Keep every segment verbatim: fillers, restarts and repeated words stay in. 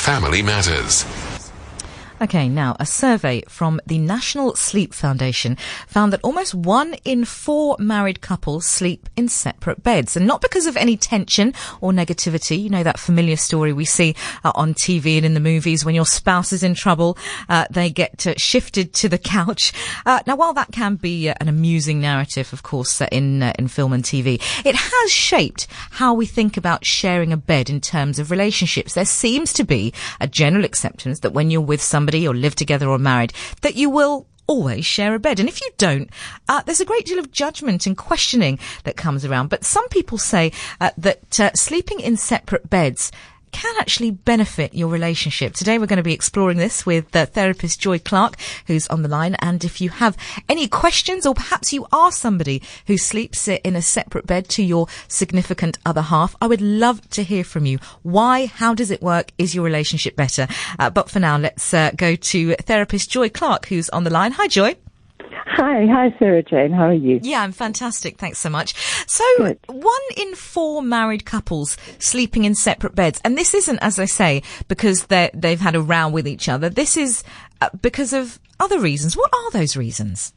Family Matters. Okay, now, a survey from the National Sleep Foundation found that almost one in four married couples sleep in separate beds. And not because of any tension or negativity. You know, that familiar story we see uh, on T V and in the movies when your spouse is in trouble, uh, they get uh, shifted to the couch. Uh, now, while that can be uh, an amusing narrative, of course, uh, in, uh, in film and T V, it has shaped how we think about sharing a bed in terms of relationships. There seems to be a general acceptance that when you're with somebody or live together or married, that you will always share a bed. And if you don't, uh, there's a great deal of judgment and questioning that comes around. But some people say uh, that uh, sleeping in separate beds can actually benefit your relationship. Today we're going to be exploring this with uh, therapist Joy Clark, who's on the line. And if you have any questions, or perhaps you are somebody who sleeps in a separate bed to your significant other half, I would love to hear from you. Why? How does it work? Is your relationship better? Uh, but for now, let's uh, go to therapist Joy Clark, who's on the line. Hi, Joy. Hi, hi, Sarah Jane. How are you? Yeah, I'm fantastic. Thanks so much. So, Good. one in four married couples sleeping in separate beds, and this isn't, as I say, because they they've had a row with each other. This is uh, because of other reasons. What are those reasons?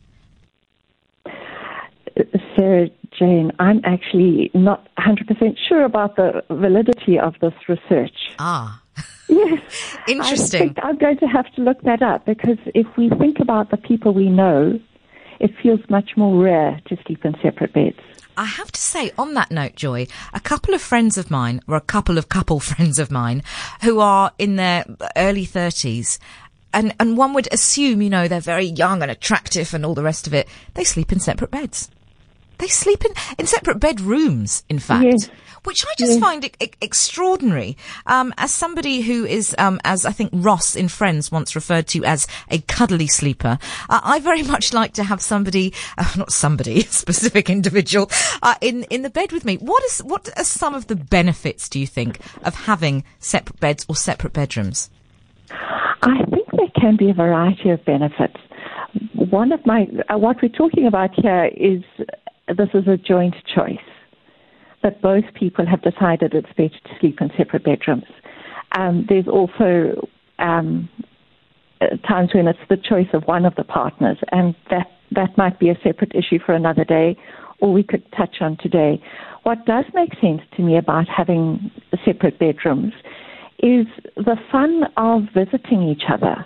Sarah Jane, I'm actually not one hundred percent sure about the validity of this research. Ah. Yes. Interesting. I think I'm going to have to look that up, because if we think about the people we know, it feels much more rare to sleep in separate beds. I have to say, on that note, Joy, a couple of friends of mine, or a couple of couple friends of mine, who are in their early thirties, and, and one would assume, you know, they're very young and attractive and all the rest of it, they sleep in separate beds. They sleep in, in separate bedrooms, in fact, Yes. which I just Yes. find e- e- extraordinary. Um, as somebody who is, um, as I think Ross in Friends once referred to as a cuddly sleeper, uh, I very much like to have somebody, uh, not somebody, a specific individual, uh, in, in the bed with me. What is, what are some of the benefits, do you think, of having separate beds or separate bedrooms? I think there can be a variety of benefits. One of my, uh, what we're talking about here is, this is a joint choice, that both people have decided it's better to sleep in separate bedrooms. Um, there's also um, times when it's the choice of one of the partners, and that, that might be a separate issue for another day, or we could touch on today. What does make sense to me about having separate bedrooms is the fun of visiting each other.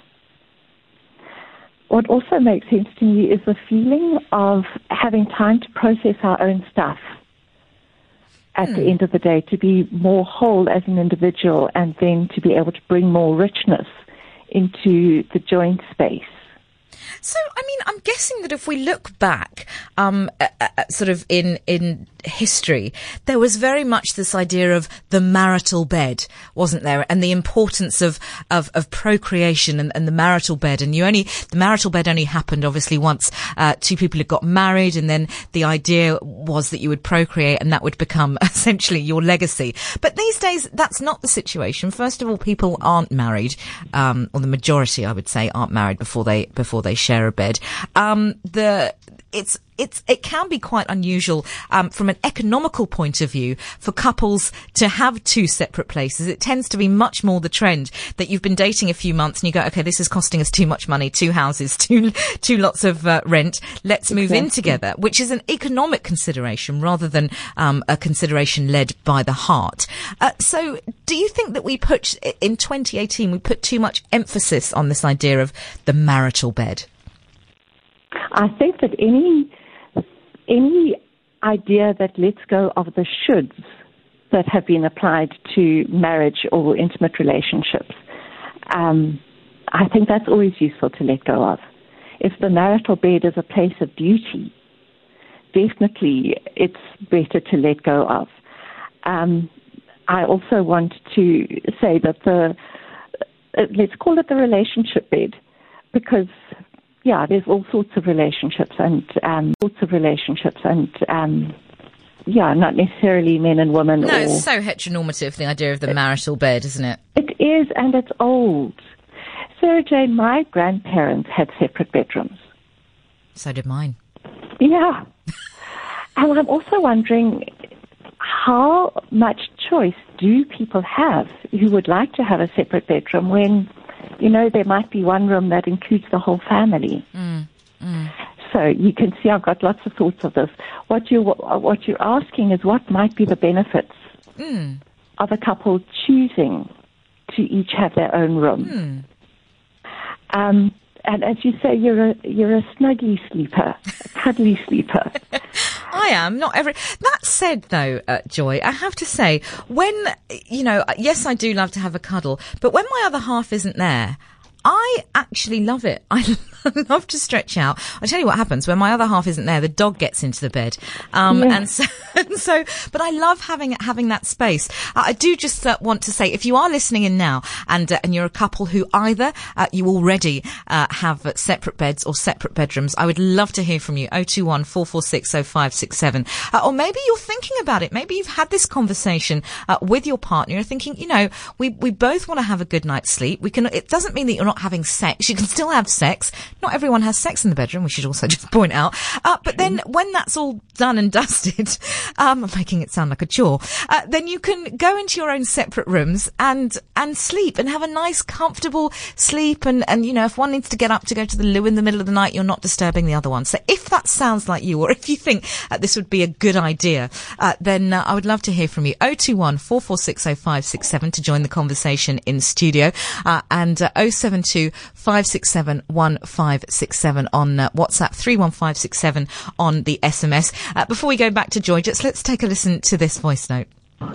What also makes sense to me is the feeling of having time to process our own stuff at Hmm. the end of the day, to be more whole as an individual, and then to be able to bring more richness into the joint space. So, I mean, I'm guessing that if we look back, um, uh, uh, sort of in in history, there was very much this idea of the marital bed, wasn't there? And the importance of of, of procreation and, and the marital bed. And you only the marital bed only happened, obviously, once uh, two people had got married, and then the idea was that you would procreate, and that would become essentially your legacy. But these days, that's not the situation. First of all, people aren't married, um, or the majority, I would say, aren't married before they before they share a bed. Um, the it's it's it can be quite unusual um, from an economical point of view for couples to have two separate places. It tends to be much more the trend that you've been dating a few months and you go, okay, this is costing us too much money, two houses, two two lots of uh, rent. Let's move Exactly. in together, which is an economic consideration rather than um, a consideration led by the heart. Uh, so, do you think that we put in twenty eighteen we put too much emphasis on this idea of the marital bed? I think that any any idea that lets go of the shoulds that have been applied to marriage or intimate relationships, um, I think that's always useful to let go of. If the marital bed is a place of duty, definitely it's better to let go of. Um, I also want to say that the, uh, let's call it the relationship bed, because yeah, there's all sorts of relationships and um, sorts of relationships and um, yeah, not necessarily men and women. No, or, it's so heteronormative, the idea of the marital bed, isn't it? It is, and it's old. Sarah Jane, my grandparents had separate bedrooms. So did mine. Yeah. And I'm also wondering, how much choice do people have who would like to have a separate bedroom when, you know, there might be one room that includes the whole family? Mm, mm. So you can see I've got lots of thoughts of this. What you what you're asking is what might be the benefits mm. of a couple choosing to each have their own room. Mm. Um, and as you say, you're a you're a snuggy sleeper, a cuddly sleeper. I am, not every... That said, though, uh, Joy, I have to say, when, you know, yes, I do love to have a cuddle, but when my other half isn't there, I actually love it. I love to stretch out. I tell you what happens when my other half isn't there. The dog gets into the bed, um, yeah. and so, and so. But I love having having that space. Uh, I do just uh, want to say, if you are listening in now, and uh, and you're a couple who either uh, you already uh, have uh, separate beds or separate bedrooms, I would love to hear from you. oh two one, four four six, oh five six seven, uh, or maybe you're thinking about it. Maybe you've had this conversation uh, with your partner. You're thinking, you know, we we both want to have a good night's sleep. We can. It doesn't mean that you're not having sex. You can still have sex. Not everyone has sex in the bedroom, we should also just point out. Uh, but then when that's all done and dusted, um, I'm making it sound like a chore, uh, then you can go into your own separate rooms and, and sleep and have a nice, comfortable sleep. And, and, you know, if one needs to get up to go to the loo in the middle of the night, you're not disturbing the other one. So if that sounds like you, or if you think uh, this would be a good idea, uh, then uh, I would love to hear from you. oh two one, four four six, oh five six seven to join the conversation in studio, uh, and uh, oh seven two, five six seven, one five six seven on uh, WhatsApp, three one five six seven on the S M S. Uh, before we go back to Joy, just let's take a listen to this voice note.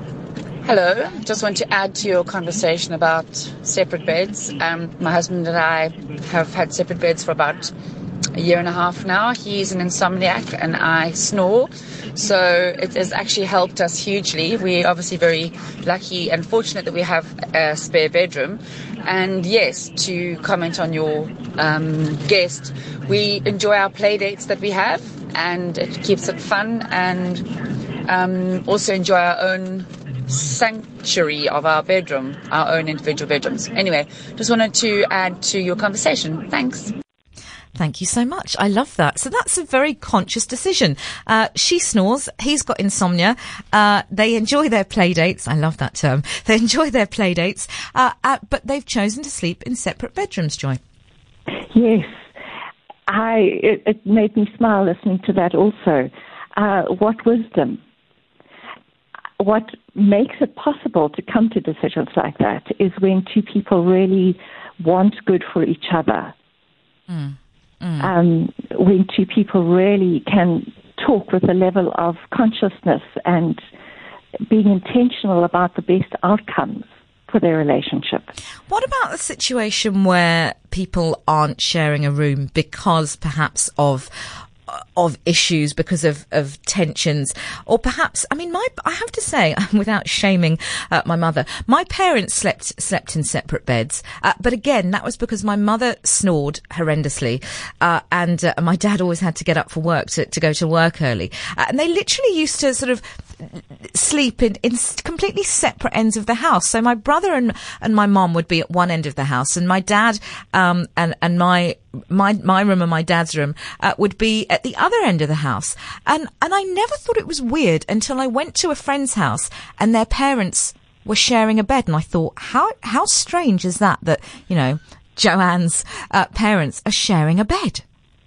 Hello, just want to add to your conversation about separate beds. Um, my husband and I have had separate beds for about a year and a half now. He's an insomniac and I snore, so it has actually helped us hugely. We're obviously very lucky and fortunate that we have a spare bedroom. And yes, to comment on your um, guest, we enjoy our play dates that we have, and it keeps it fun, and um, also enjoy our own sanctuary of our bedroom, our own individual bedrooms. Anyway, just wanted to add to your conversation. Thanks. Thank you so much. I love that. So that's a very conscious decision. Uh, she snores. He's got insomnia. Uh, they enjoy their play dates. I love that term. They enjoy their play dates. Uh, uh, but they've chosen to sleep in separate bedrooms, Joy. Yes. I, it, it made me smile listening to that also. Uh, what wisdom. What makes it possible to come to decisions like that is when two people really want good for each other. Mm. Mm. Um, when two people really can talk with a level of consciousness and being intentional about the best outcomes for their relationship. What about the situation where people aren't sharing a room because perhaps of of issues, because of, of tensions, or perhaps, I mean, my, I have to say, without shaming uh, my mother, my parents slept, slept in separate beds. Uh, but again, that was because my mother snored horrendously. Uh, and uh, my dad always had to get up for work to, to go to work early. Uh, and they literally used to sort of sleep in, in completely separate ends of the house. So my brother and, and my mom would be at one end of the house, and my dad, um, and, and my, my, my room and my dad's room, uh, would be at the other end of the house. And, and I never thought it was weird until I went to a friend's house and their parents were sharing a bed. And I thought, how, how strange is that, that, you know, Joanne's, uh, parents are sharing a bed?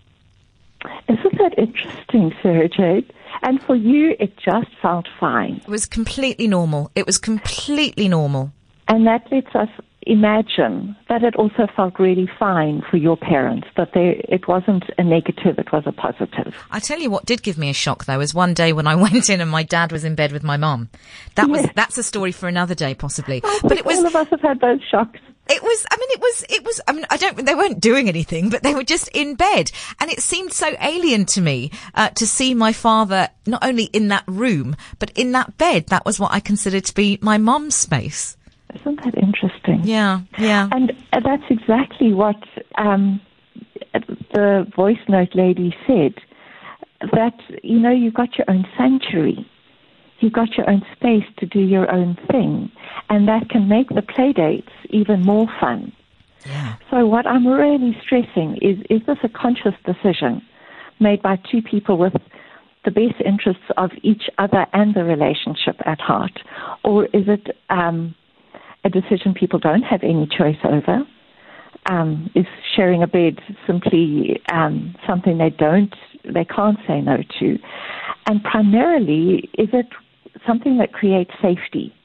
Isn't that interesting, Sarah Jade? And for you, it just felt fine. It was completely normal. It was completely normal. And that lets us imagine that it also felt really fine for your parents, that they, it wasn't a negative, it was a positive. I tell you what did give me a shock, though, was one day when I went in and my dad was in bed with my mum. That was, yes. That's a story for another day, possibly. I but think it was, all of us have had those shocks. It was, I mean, it was, it was, I mean, I don't, they weren't doing anything, but they were just in bed. And it seemed so alien to me, uh, to see my father not only in that room, but in that bed. That was what I considered to be my mum's space. Isn't that interesting? Yeah, yeah. And uh, that's exactly what, um, the voice note lady said, that, you know, you've got your own sanctuary. You've got your own space to do your own thing, and that can make the play dates even more fun. Yeah. So what I'm really stressing is, is this a conscious decision made by two people with the best interests of each other and the relationship at heart? Or is it um, a decision people don't have any choice over? Um, is sharing a bed simply um, something they don't, they can't say no to? And primarily, is it something that creates safety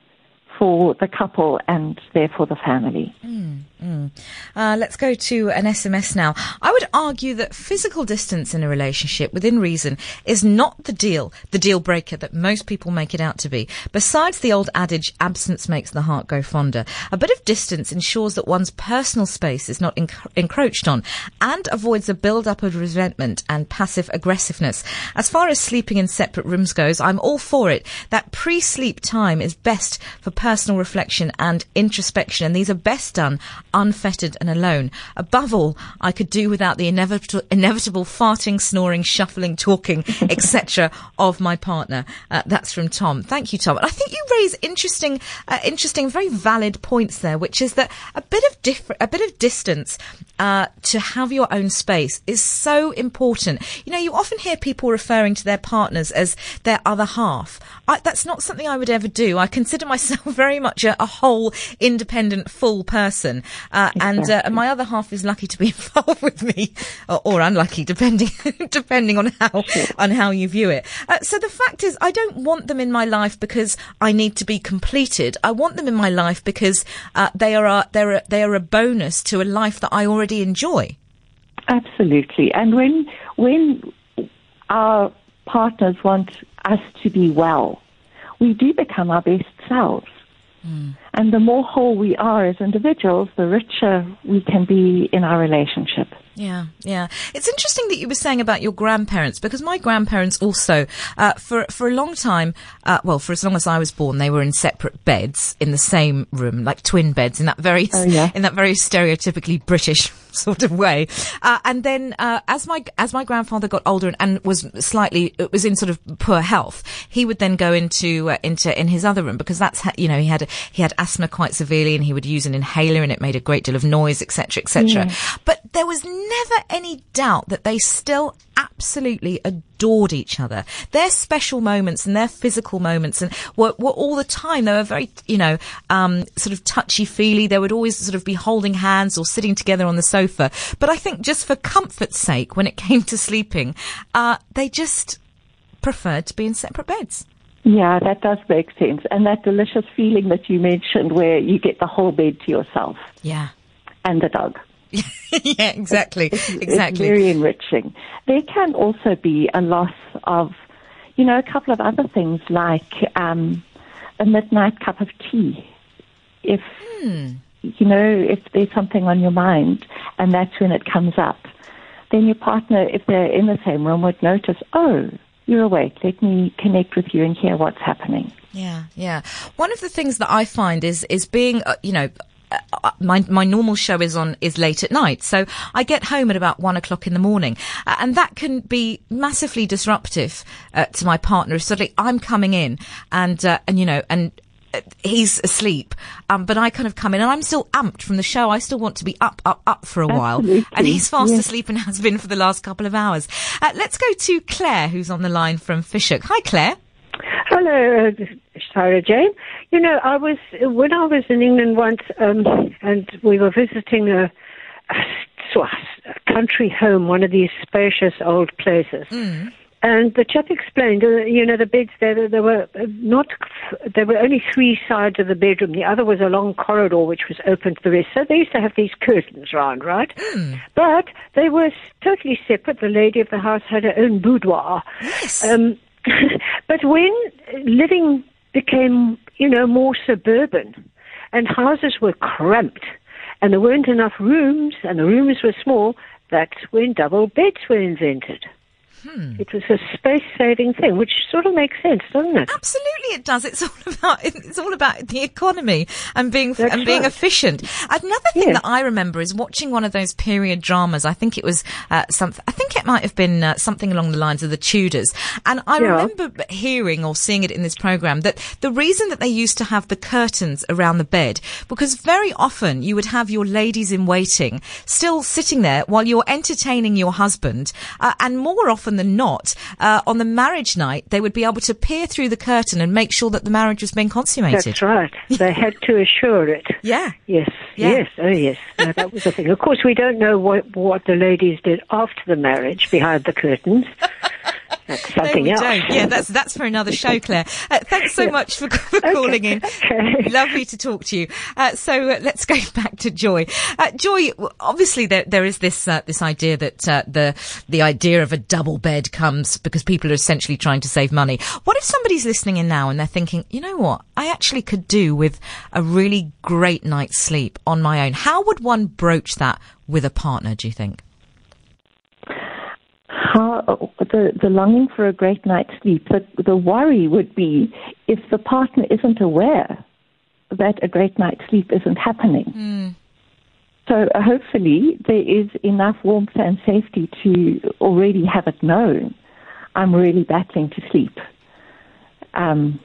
for the couple and therefore the family? Mm, mm. Uh, let's go to an S M S now. I would argue that physical distance in a relationship, within reason, is not the deal, the deal breaker that most people make it out to be. Besides the old adage, absence makes the heart go fonder, a bit of distance ensures that one's personal space is not enc- encroached on and avoids a build-up of resentment and passive aggressiveness. As far as sleeping in separate rooms goes, I'm all for it. That pre-sleep time is best for personal reflection and introspection, and these are best done unfettered and alone. Above all, I could do without the inevitable, inevitable farting, snoring, shuffling, talking, et cetera of my partner. Uh, that's from Tom. Thank you, Tom. And I think you raise interesting, uh, interesting, very valid points there, which is that a bit of different, a bit of distance uh, to have your own space is so important. You know, you often hear people referring to their partners as their other half. I, that's not something I would ever do. I consider myself very much a, a whole, independent, full person. Uh, exactly. And uh, my other half is lucky to be involved with me, or, or unlucky, depending depending on how on how you view it. Uh, so the fact is, I don't want them in my life because I need to be completed. I want them in my life because uh, they are a, they're a, they are a bonus to a life that I already enjoy. Absolutely. And when when our partners want us to be well, we do become our best selves. Mm. And the more whole we are as individuals, the richer we can be in our relationship. Yeah, yeah. It's interesting that you were saying about your grandparents, because my grandparents also, uh, for for a long time, uh, well, for as long as I was born, they were in separate beds in the same room, like twin beds, in that very, oh, yeah. in that very stereotypically British sort of way. Uh, and then, uh, as my as my grandfather got older and, and was slightly, it was in sort of poor health, he would then go into uh, into in his other room, because that's ha- you know he had he had asthma quite severely, and he would use an inhaler, and it made a great deal of noise, et cetera, et cetera. Yeah. But there was never any doubt that they still absolutely adored each other. Their special moments and their physical moments and were, were all the time. They were very, you know, um, sort of touchy-feely. They would always sort of be holding hands or sitting together on the sofa. But I think just for comfort's sake, when it came to sleeping, uh, they just preferred to be in separate beds. Yeah, that does make sense. And that delicious feeling that you mentioned where you get the whole bed to yourself. Yeah. And the dog. Yeah, exactly, it's, exactly. It's very enriching. There can also be a loss of, you know, a couple of other things like um, a midnight cup of tea. If, hmm. you know, if there's something on your mind and that's when it comes up, then your partner, if they're in the same room, would notice, oh, you're awake, let me connect with you and hear what's happening. Yeah, yeah. One of the things that I find is, is being, uh, you know, Uh, my my normal show is on is late at night, so I get home at about one o'clock in the morning, uh, and that can be massively disruptive uh, to my partner. Suddenly, I'm coming in, and uh, and you know, and uh, he's asleep, um, but I kind of come in, and I'm still amped from the show. I still want to be up, up, up for a Absolutely. while, and he's fast yes. asleep and has been for the last couple of hours. Uh, let's go to Claire, who's on the line from Fishook. Hi, Claire. Hello, uh, Sarah Jane. You know, I was when I was in England once, um, and we were visiting a, a, a country home, one of these spacious old places. Mm. And the chap explained, uh, you know, the beds there, there were not, there were only three sides of the bedroom. The other was a long corridor which was open to the rest. So they used to have these curtains round, right? Mm. But they were totally separate. The lady of the house had her own boudoir. Yes. Um, but when living became, you know, more suburban and houses were cramped and there weren't enough rooms and the rooms were small, that's when double beds were invented. Hmm. It was a space-saving thing, which sort of makes sense, doesn't it? Absolutely, it does. It's all about it's all about the economy and being That's and being right. efficient. Another thing yeah. that I remember is watching one of those period dramas. I think it was uh, something. I think it it might have been uh, something along the lines of the Tudors. And I Yeah. remember hearing or seeing it in this program that the reason that they used to have the curtains around the bed, because very often you would have your ladies in waiting still sitting there while you're entertaining your husband. Uh, and more often than not, uh, on the marriage night, they would be able to peer through the curtain and make sure that the marriage was being consummated. That's right. They had to assure it. Yeah. Yes, Yeah. yes, oh yes. No, that was the thing. Of course, we don't know what, what the ladies did after the marriage behind the curtains. That's something no, we else. Don't. Yeah, that's that's for another show, Claire. Uh, thanks so Yeah. much for, for calling in. Okay. Lovely to talk to you. Uh, so uh, let's go back to Joy. Uh, Joy, w- obviously there there is this uh, this idea that uh, the the idea of a double bed comes because people are essentially trying to save money. What if somebody's listening in now and they're thinking, you know what, I actually could do with a really great night's sleep on my own? How would one broach that with a partner, do you think? How, the, the longing for a great night's sleep, the, the worry would be if the partner isn't aware that a great night's sleep isn't happening. Mm. So uh, hopefully there is enough warmth and safety to already have it known. I'm really battling to sleep. Um,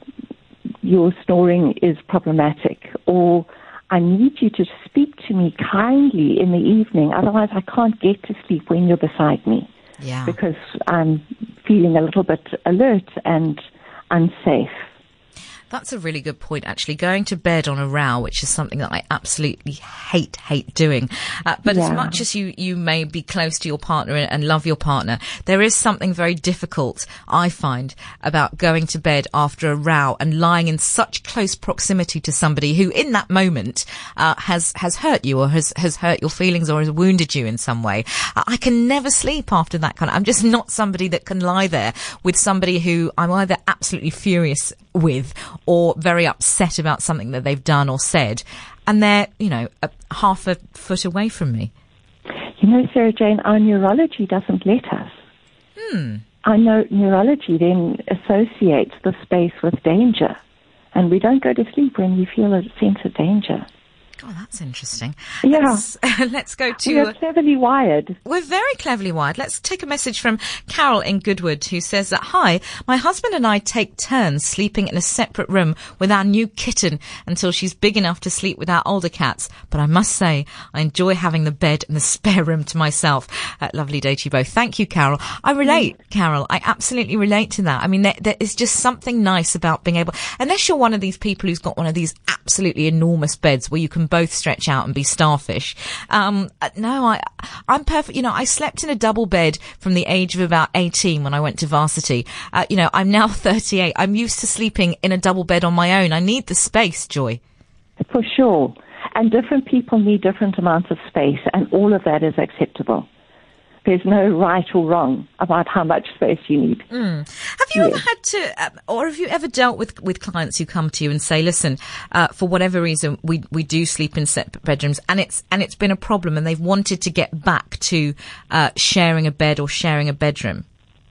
your snoring is problematic, or I need you to speak to me kindly in the evening, otherwise I can't get to sleep when you're beside me. Yeah. Because I'm feeling a little bit alert and unsafe. That's a really good point, actually. Going to bed on a row, which is something that I absolutely hate, hate doing. Uh, but Yeah. as much as you, you may be close to your partner and, and love your partner, there is something very difficult, I find, about going to bed after a row and lying in such close proximity to somebody who, in that moment, uh, has, has hurt you or has, has hurt your feelings or has wounded you in some way. Uh, I can never sleep after that kind of, I'm just not somebody that can lie there with somebody who I'm either absolutely furious with or very upset about something that they've done or said, and they're, you know, a, half a foot away from me. You know, Sarah Jane, our neurology doesn't let us. Hmm. Our no- neurology then associates the space with danger, and we don't go to sleep when we feel a sense of danger. Oh, that's interesting. Yeah. Let's, let's go to... We are cleverly wired. We're very cleverly wired. Let's take a message from Carol in Goodwood, who says that, hi, my husband and I take turns sleeping in a separate room with our new kitten until she's big enough to sleep with our older cats. But I must say, I enjoy having the bed and the spare room to myself. Uh, lovely day to you both. Thank you, Carol. I relate, mm. Carol. I absolutely relate to that. I mean, there, there is just something nice about being able, unless you're one of these people who's got one of these absolutely enormous beds where you can both stretch out and be starfish. Um, no, I, I'm perfect. You know, I slept in a double bed from the age of about eighteen when I went to varsity. Uh, you know, I'm now thirty-eight. I'm used to sleeping in a double bed on my own. I need the space, Joy. For sure. And different people need different amounts of space, and all of that is acceptable. There's no right or wrong about how much space you need. Mm. Have you yes. ever had to, uh, or have you ever dealt with, with clients who come to you and say, listen, uh, for whatever reason, we, we do sleep in separate bedrooms and it's, and it's been a problem and they've wanted to get back to, uh, sharing a bed or sharing a bedroom?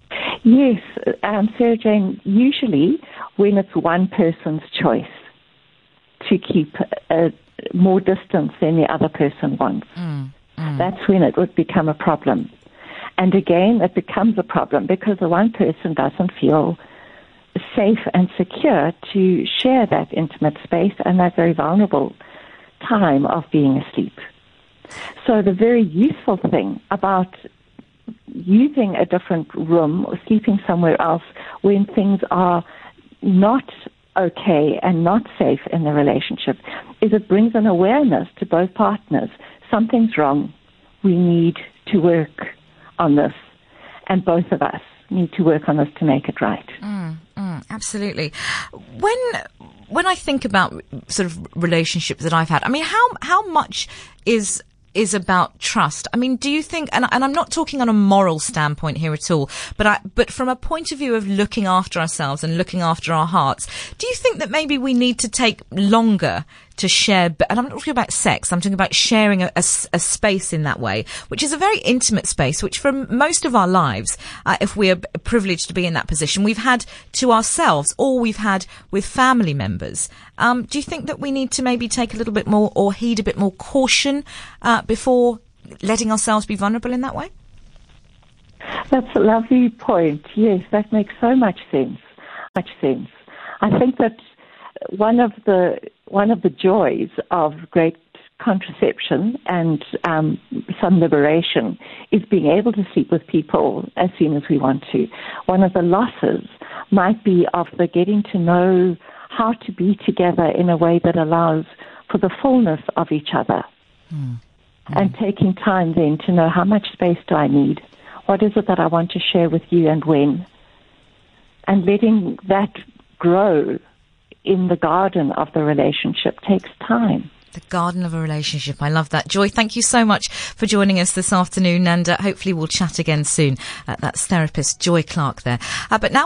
Yes, um, Sarah Jane, usually when it's one person's choice to keep uh, more distance than the other person wants, mm. Mm. that's when it would become a problem. And again, it becomes a problem because the one person doesn't feel safe and secure to share that intimate space and that very vulnerable time of being asleep. So the very useful thing about using a different room or sleeping somewhere else when things are not okay and not safe in the relationship is it brings an awareness to both partners. Something's wrong. We need to work on this, and both of us need to work on this to make it right. Mm, mm, absolutely. When when I think about sort of relationships that I've had, I mean, how how much is is about trust? I mean, do you think, and, and I'm not talking on a moral standpoint here at all, but I, but from a point of view of looking after ourselves and looking after our hearts, do you think that maybe we need to take longer to share, and I'm not talking about sex, I'm talking about sharing a, a, a space in that way, which is a very intimate space, which for most of our lives, uh, if we are privileged to be in that position, we've had to ourselves or we've had with family members. Um, do you think that we need to maybe take a little bit more or heed a bit more caution uh, before letting ourselves be vulnerable in that way? That's a lovely point. Yes, that makes so much sense. Much sense. I think that one of the one of the joys of great contraception and um, some liberation is being able to sleep with people as soon as we want to. One of the losses might be of the getting to know how to be together in a way that allows for the fullness of each other. Mm. And taking time then to know how much space do I need? What is it that I want to share with you and when? And letting that grow in the garden of the relationship takes time. The garden of a relationship. I love that. Joy, thank you so much for joining us this afternoon, and uh, hopefully we'll chat again soon. Uh, that's therapist Joy Clark there. Uh, but now